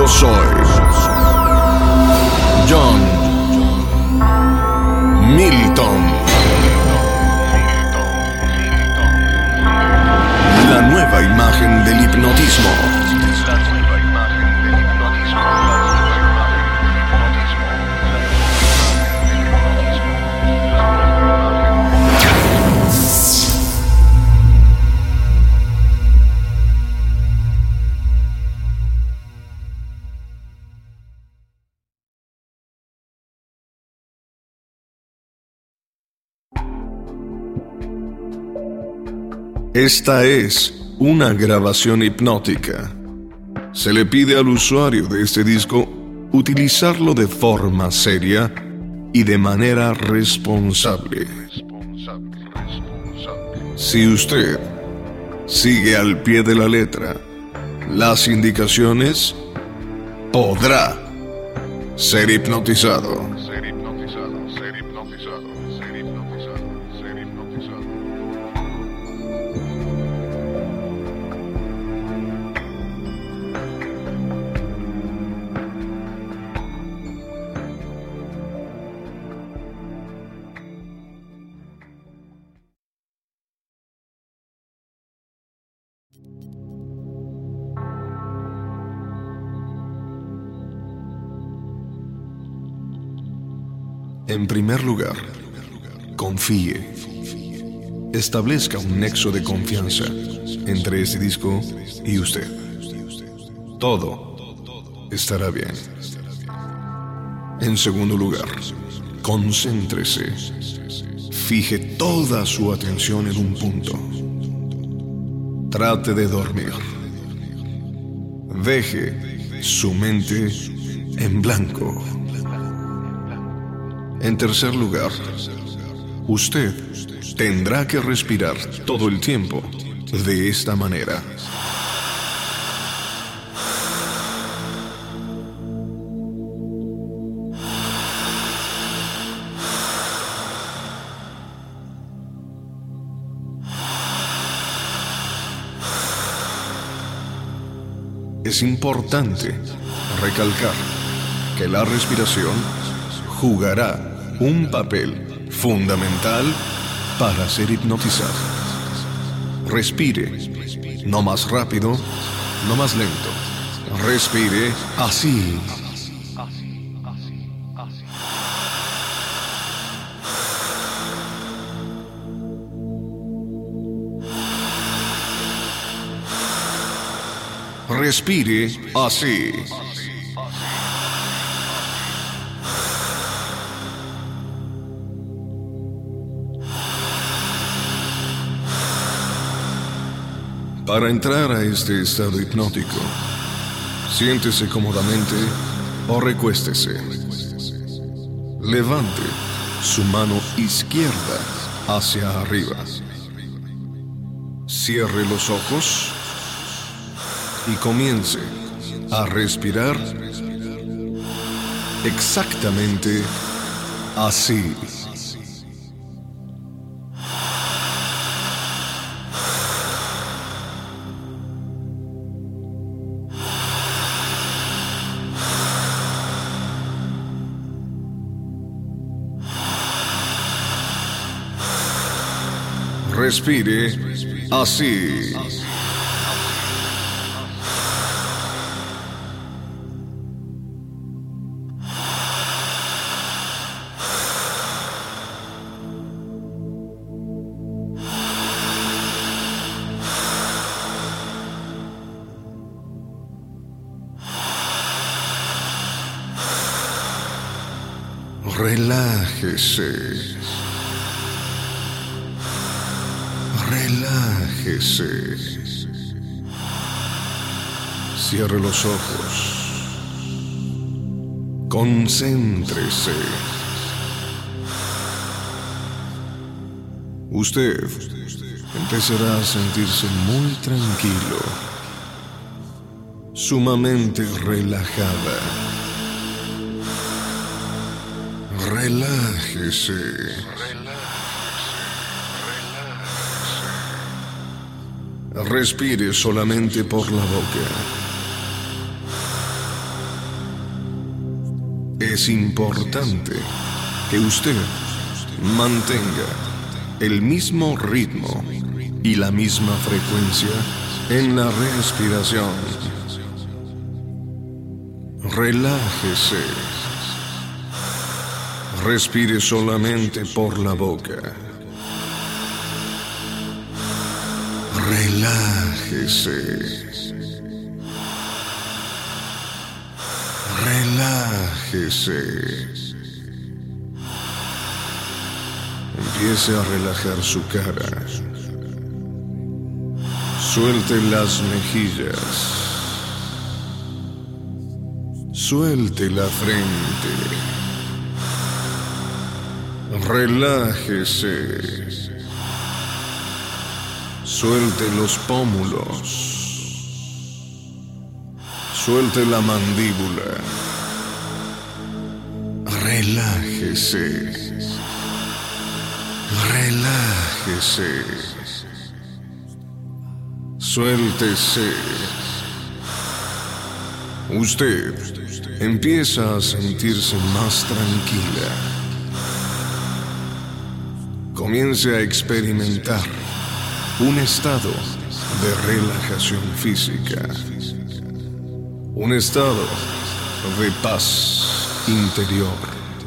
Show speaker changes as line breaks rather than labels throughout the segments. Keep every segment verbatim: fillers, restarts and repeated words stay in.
Yo soy John Milton. La nueva imagen del hipnotismo. Esta es una grabación hipnótica. Se le pide al usuario de este disco utilizarlo de forma seria y de manera responsable. Si usted sigue al pie de la letra las indicaciones, podrá ser hipnotizado. En primer lugar, confíe. Establezca un nexo de confianza entre este disco y usted. Todo estará bien. En segundo lugar, concéntrese. Fije toda su atención en un punto. Trate de dormir. Deje su mente en blanco. En tercer lugar, usted tendrá que respirar todo el tiempo de esta manera. Es importante recalcar que la respiración jugará un papel fundamental para ser hipnotizado. Respire, no más rápido, no más lento. Respire así. Respire así. Para entrar a este estado hipnótico, siéntese cómodamente o recuéstese. Levante su mano izquierda hacia arriba. Cierre los ojos y comience a respirar exactamente así. Respire así. Relájese. Relájese. Cierre los ojos. Concéntrese. Usted empezará a sentirse muy tranquilo, sumamente relajada. Relájese. Respire solamente por la boca. es importante que usted mantenga el mismo ritmo y la misma frecuencia en la respiración. Relájese. Respire solamente por la boca. Relájese. Relájese. Empiece a relajar su cara. Suelte las mejillas. Suelte la frente. Relájese. Suelte los pómulos. Suelte la mandíbula. Relájese. Relájese. Suéltese. Usted empieza a sentirse más tranquila. Comience a experimentar un estado de relajación física. Un estado de paz interior.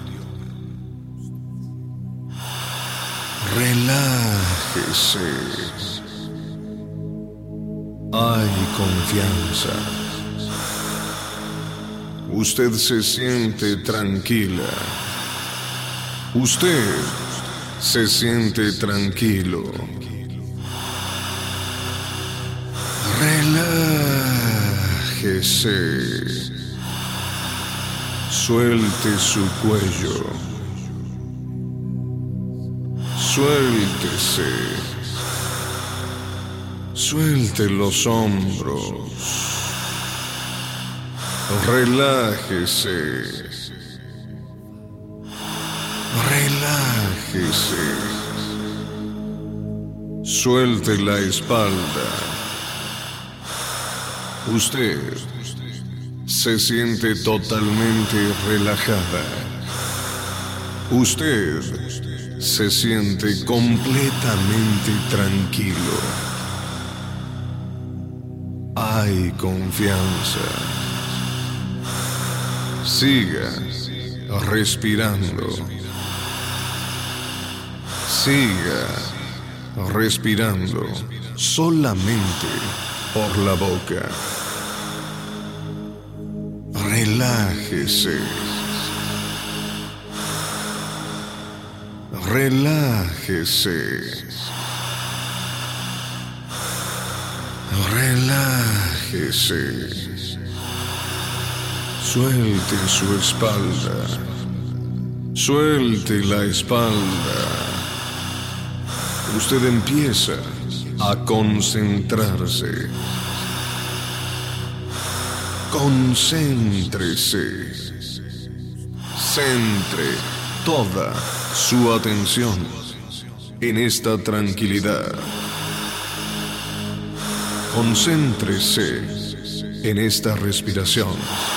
Relájese. Hay confianza. Usted se siente tranquila. Usted se siente tranquilo. Relájese. Suelte su cuello. Suéltese. Suelte los hombros. Relájese. Relájese. Suelte la espalda. Usted se siente totalmente relajada. Usted se siente completamente tranquilo. Hay confianza. Siga respirando. Siga respirando solamente por la boca. Relájese. Relájese. Relájese. Suelte su espalda. Suelte la espalda. Usted empieza a concentrarse. Concéntrese. Centre toda su atención en esta tranquilidad. Concéntrese en esta respiración.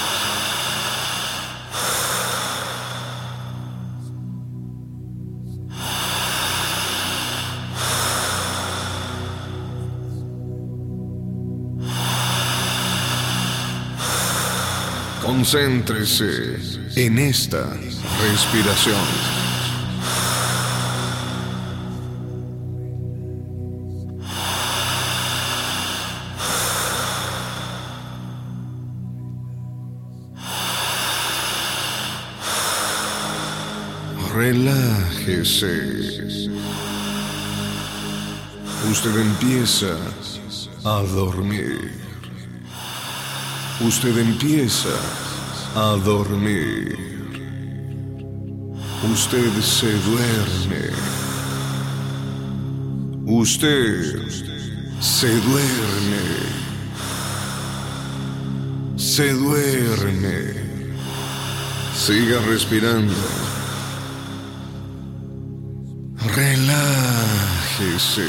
Concéntrese en esta respiración. Relájese. Usted empieza a dormir. Usted empieza a dormir. Usted se duerme. Usted se duerme. Se duerme. Siga respirando. Relájese.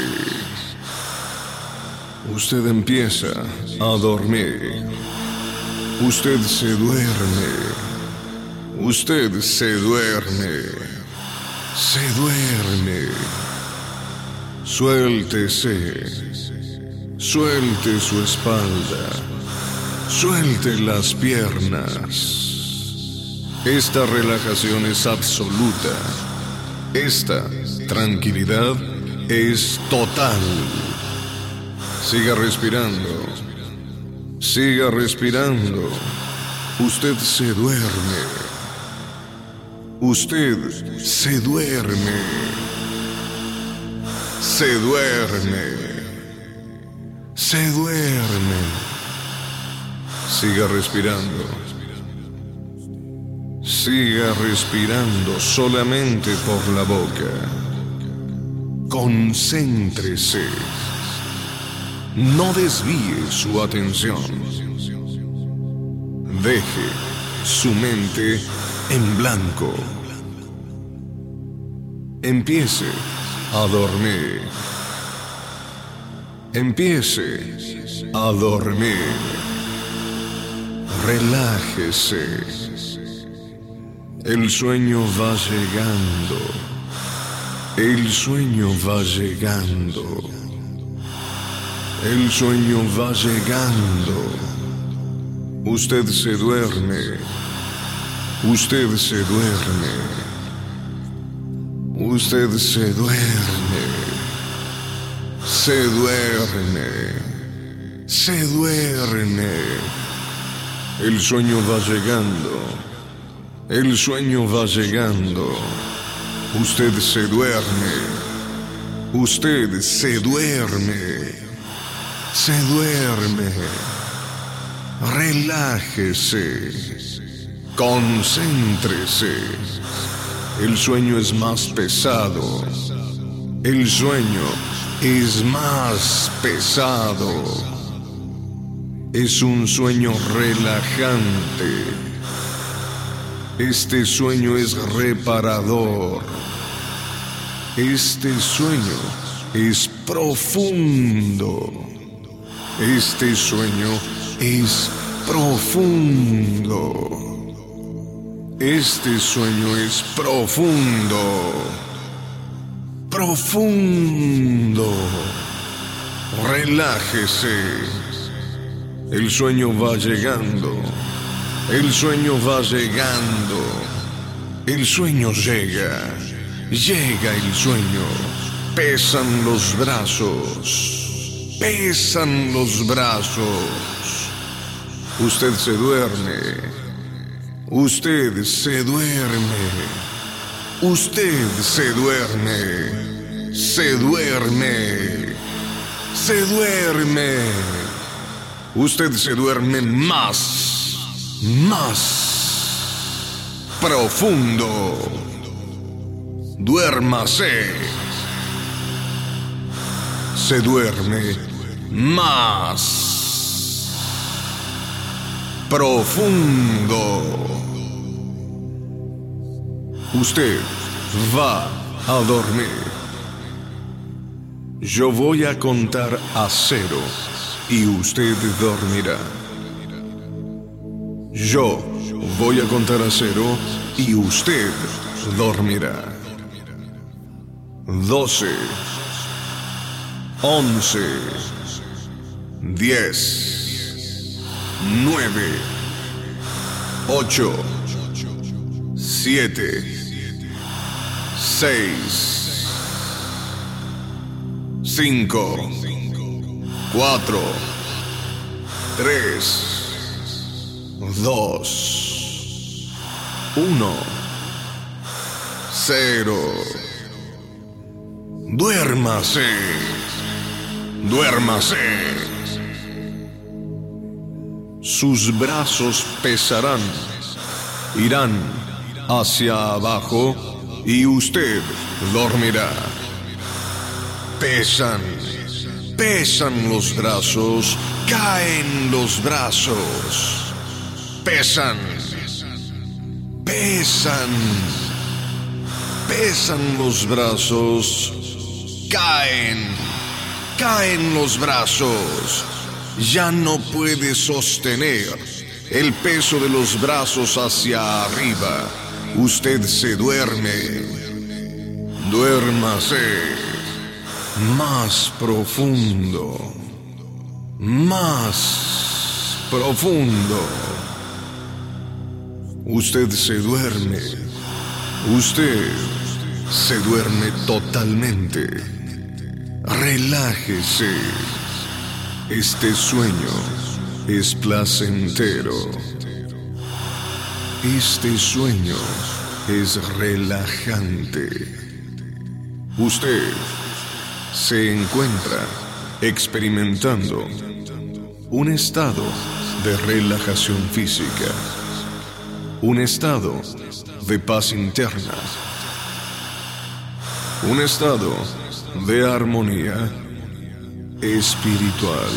Usted empieza a dormir. Usted se duerme. Usted se duerme. Se duerme. Suéltese. Suelte su espalda. Suelte las piernas. Esta relajación es absoluta. Esta tranquilidad es total. Siga respirando. Siga respirando. Usted se duerme. Usted se duerme. Se duerme. Se duerme. Siga respirando. Siga respirando solamente por la boca. Concéntrese. No desvíe su atención. Deje su mente en blanco. Empiece a dormir. Empiece a dormir. Relájese. El sueño va llegando. El sueño va llegando. El sueño va llegando. Usted se duerme. Usted se duerme. Usted se duerme. Se duerme. Se duerme. El sueño va llegando. El sueño va llegando. Usted se duerme. Usted se duerme. Se duerme. Relájese. Concéntrese. El sueño es más pesado. El sueño es más pesado. Es un sueño relajante. Este sueño es reparador. Este sueño es profundo. Este sueño es profundo. Este sueño es profundo. Profundo. Relájese. El sueño va llegando. El sueño va llegando. El sueño llega. Llega el sueño. Pesan los brazos. Pesan los brazos. Usted se duerme. Usted se duerme. Usted se duerme. Se duerme. Se duerme. Usted se duerme más. Más. Profundo. Duérmase. Se duerme más profundo. Usted va a dormir. Yo voy a contar a cero y usted dormirá. Yo voy a contar a cero y usted dormirá. Doce. Once, diez, nueve, ocho, siete, seis, cinco, cuatro, tres, dos, uno, cero. Duérmase. Duérmase. Sus brazos pesarán, irán hacia abajo y usted dormirá. Pesan, pesan los brazos, caen los brazos. Pesan, pesan, pesan los brazos, caen. Caen los brazos. Ya no puede sostener el peso de los brazos hacia arriba. Usted se duerme. Duérmase. Más profundo. Más profundo. Usted se duerme. Usted se duerme totalmente. Relájese. Este sueño es placentero. Este sueño es relajante. Usted se encuentra experimentando un estado de relajación física, un estado de paz interna, un estado de armonía espiritual.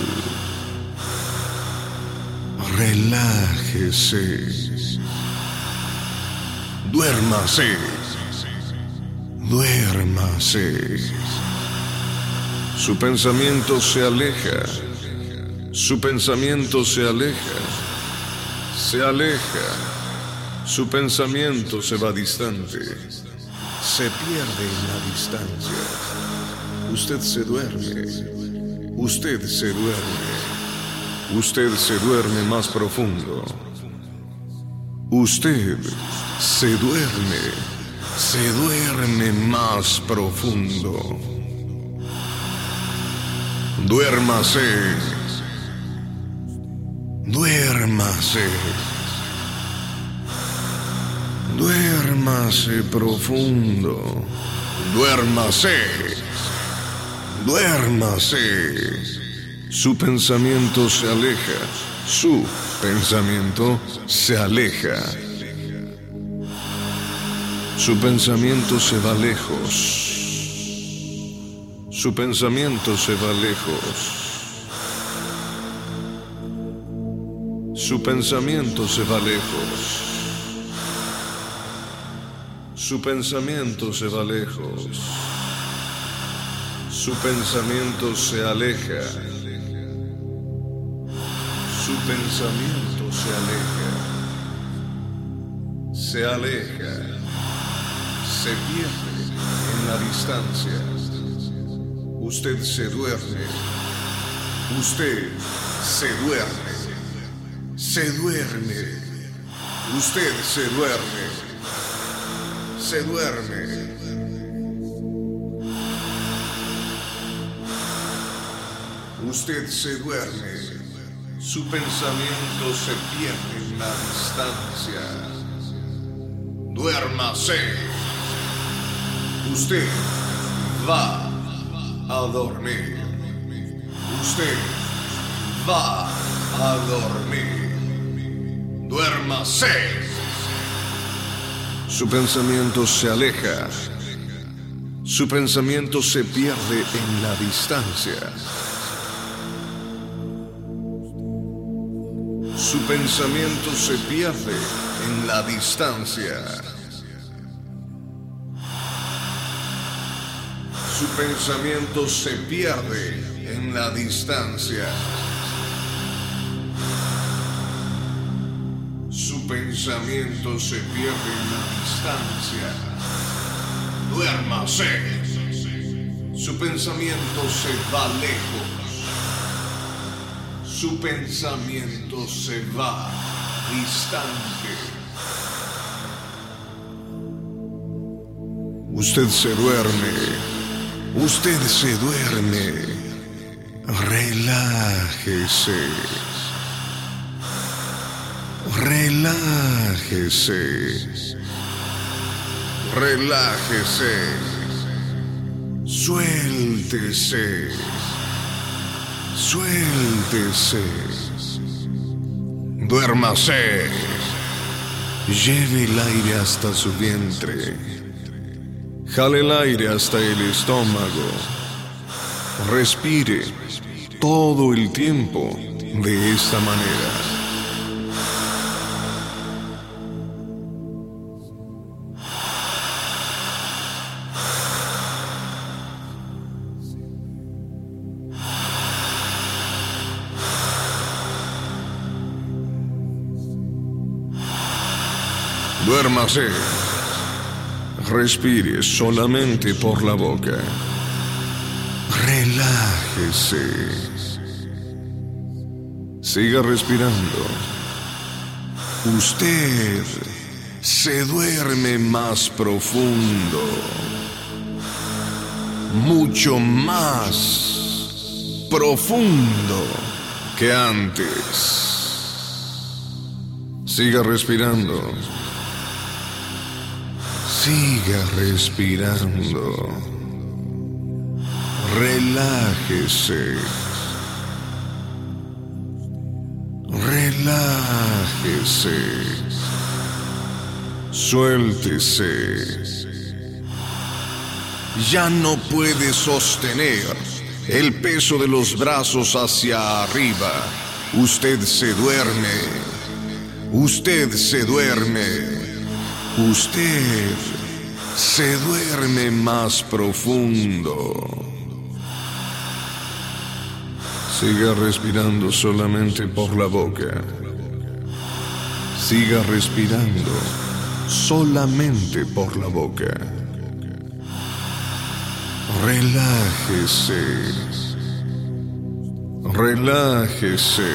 Relájese. Duérmase. Duérmase. Su pensamiento se aleja. Su pensamiento se aleja. Se aleja. Su pensamiento se va distante. Se pierde en la distancia. Usted se duerme. Usted se duerme. Usted se duerme más profundo. Usted se duerme. Se duerme más profundo. Duérmase. Duérmase. Duérmase profundo. Duérmase. Duérmase. Su pensamiento se aleja. Su pensamiento se aleja. Su pensamiento se va lejos. Su pensamiento se va lejos. Su pensamiento se va lejos. Su pensamiento se va lejos. Su pensamiento se aleja. Su pensamiento se aleja. Se aleja. Se pierde en la distancia. Usted se duerme. Usted se duerme. Se duerme. Usted se duerme. Se duerme. Usted se duerme. Su pensamiento se pierde en la distancia. Duérmase. Usted va a dormir. Usted va a dormir. Duérmase. Su pensamiento se aleja. Su pensamiento se pierde en la distancia. Su pensamiento se pierde en la distancia. Su pensamiento se pierde en la distancia. Su pensamiento se pierde en la distancia. Duérmase. Su pensamiento se va lejos. Su pensamiento se va distante. Usted se duerme. Usted se duerme. Relájese. Relájese. Relájese. Suéltese. Suéltese. Duérmase. Lleve el aire hasta su vientre. Jale el aire hasta el estómago. Respire todo el tiempo de esta manera. Duérmase. Respire solamente por la boca. Relájese. Siga respirando. Usted se duerme más profundo. Mucho más profundo que antes. Siga respirando. Siga respirando. Relájese. Relájese. Suéltese. Ya no puede sostener el peso de los brazos hacia arriba. Usted se duerme. Usted se duerme. Usted se duerme más profundo. Siga respirando solamente por la boca. Siga respirando solamente por la boca. Relájese. Relájese.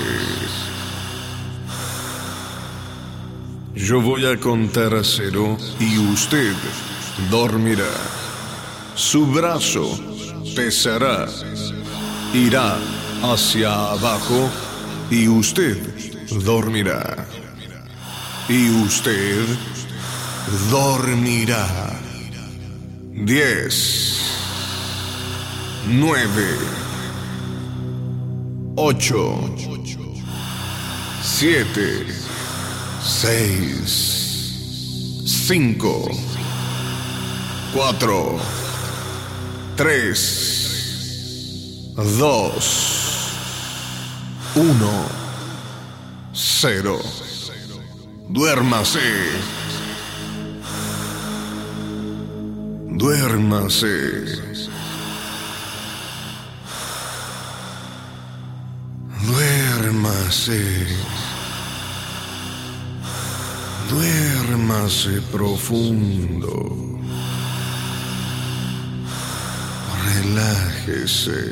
Yo voy a contar a cero y usted dormirá. Su brazo pesará, irá hacia abajo y usted dormirá. Y usted dormirá. Diez, nueve, ocho, siete, seis, cinco, cuatro, tres, dos, uno, cero. Duérmase. Duérmase. Duérmase. Duérmase profundo. Relájese.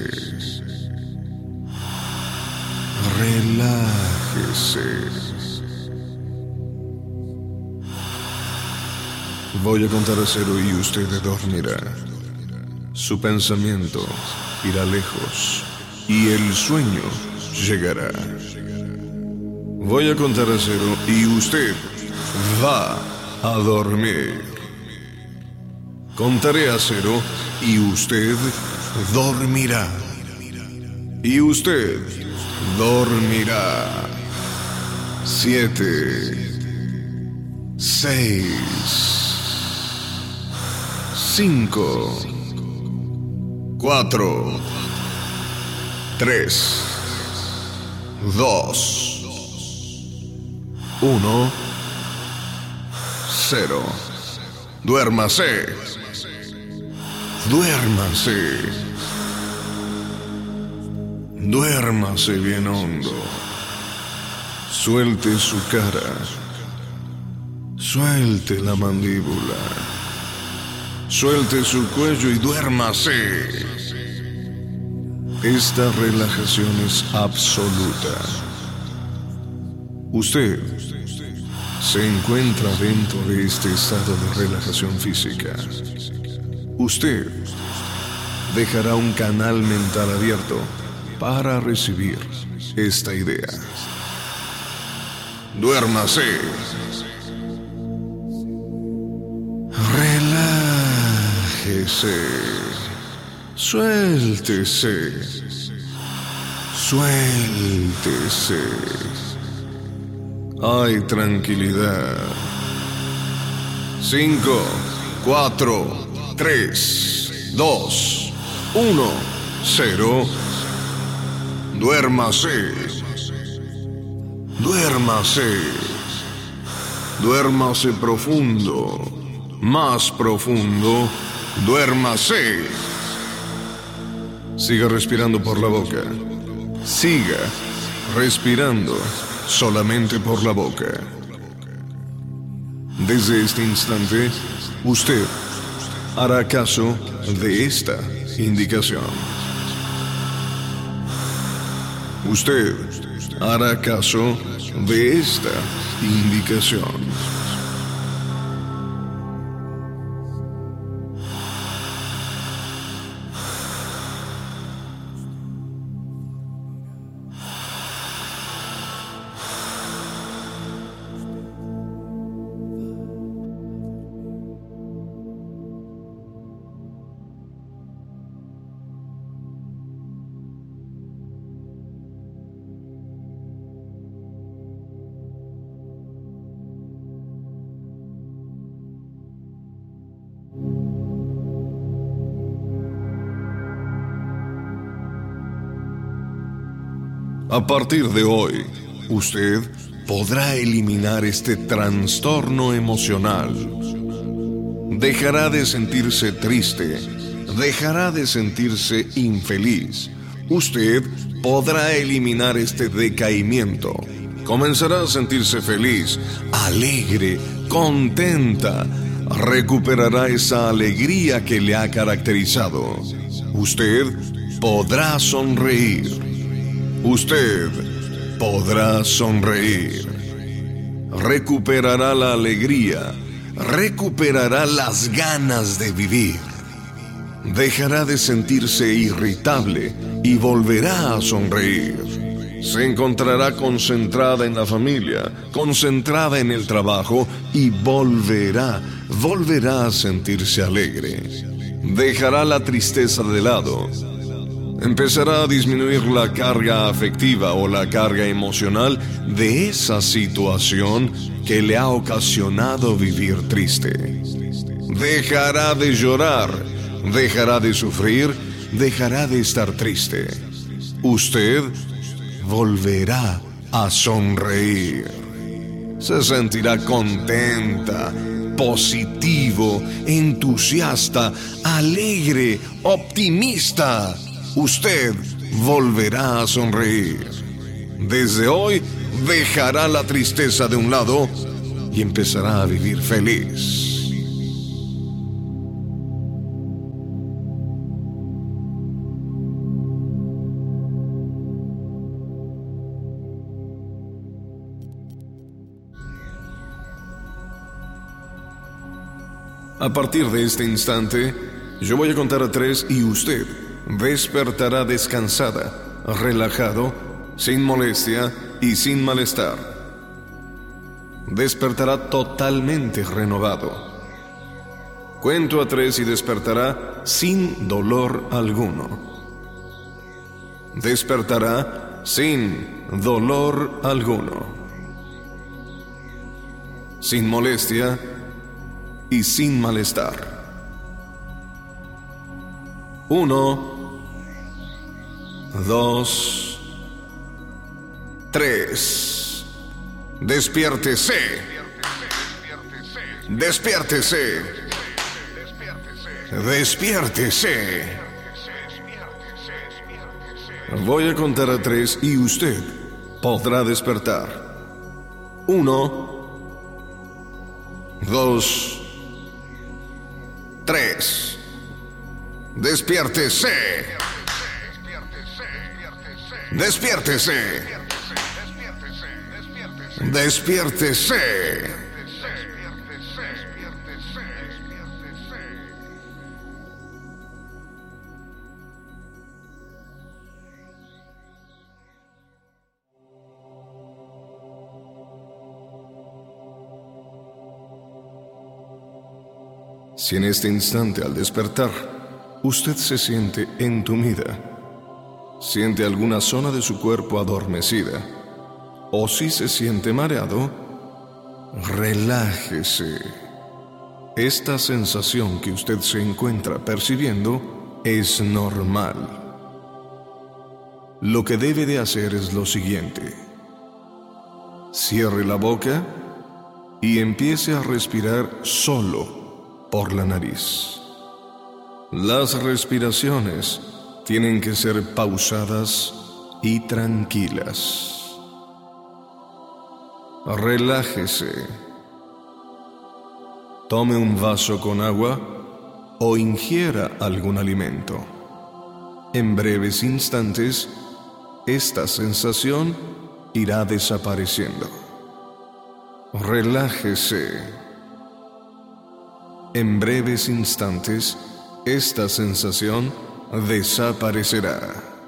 Relájese. Voy a contar a cero y usted dormirá. Su pensamiento irá lejos y el sueño llegará. Voy a contar a cero y usted va a dormir. Contaré a cero y usted dormirá. Y usted dormirá. Siete, seis, cinco, cuatro, tres, dos, uno, cero. Duérmase. Duérmase. Duérmase bien hondo. Suelte su cara. Suelte la mandíbula. Suelte su cuello y duérmase. Esta relajación es absoluta. Usted se encuentra dentro de este estado de relajación física. Usted dejará un canal mental abierto para recibir esta idea. Duérmase. Relájese. Suéltese. Suéltese. Hay tranquilidad. Cinco, cuatro, tres, dos, uno, cero. Duérmase. Duérmase. Duérmase profundo. Más profundo. Duérmase. Siga respirando por la boca. Siga respirando solamente por la boca. Desde este instante, usted hará caso de esta indicación. Usted hará caso de esta indicación. A partir de hoy, usted podrá eliminar este trastorno emocional. Dejará de sentirse triste, dejará de sentirse infeliz. Usted podrá eliminar este decaimiento. Comenzará a sentirse feliz, alegre, contenta. Recuperará esa alegría que le ha caracterizado. Usted podrá sonreír. Usted podrá sonreír. Recuperará la alegría. Recuperará las ganas de vivir. Dejará de sentirse irritable y volverá a sonreír. Se encontrará concentrada en la familia, concentrada en el trabajo y volverá, volverá a sentirse alegre. Dejará la tristeza de lado. Empezará a disminuir la carga afectiva o la carga emocional de esa situación que le ha ocasionado vivir triste. Dejará de llorar, dejará de sufrir, dejará de estar triste. Usted volverá a sonreír. Se sentirá contenta, positivo, entusiasta, alegre, optimista. Usted volverá a sonreír. Desde hoy dejará la tristeza de un lado y empezará a vivir feliz. A partir de este instante, yo voy a contar a tres y usted despertará descansada, relajado, sin molestia y sin malestar. Despertará totalmente renovado. Cuento a tres y despertará sin dolor alguno. Despertará sin dolor alguno. Sin molestia y sin malestar. Uno, dos, tres. Despiértese. Despiértese. Despiértese. Voy a contar a tres y usted podrá despertar. Uno, dos, tres. Despiértese. Despiértese. Despiértese. Si en este instante al despertar usted se siente entumida, siente alguna zona de su cuerpo adormecida, o si se siente mareado, relájese. Esta sensación que usted se encuentra percibiendo es normal. Lo que debe de hacer es lo siguiente: cierre la boca y empiece a respirar solo por la nariz. Las respiraciones tienen que ser pausadas y tranquilas. Relájese. tome un vaso con agua o ingiera algún alimento. En breves instantes, esta sensación irá desapareciendo. Relájese. En breves instantes, esta sensación desaparecerá.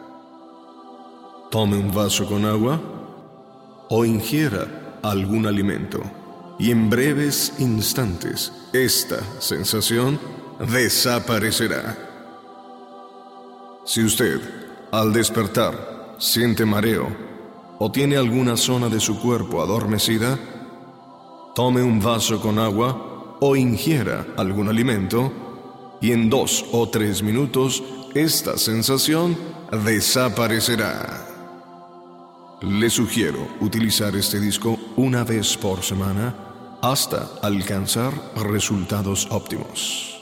Tome un vaso con agua o ingiera algún alimento y en breves instantes esta sensación desaparecerá. Si usted, al despertar, siente mareo o tiene alguna zona de su cuerpo adormecida, tome un vaso con agua o ingiera algún alimento y en dos o tres minutos esta sensación desaparecerá. Le sugiero utilizar este disco una vez por semana hasta alcanzar resultados óptimos.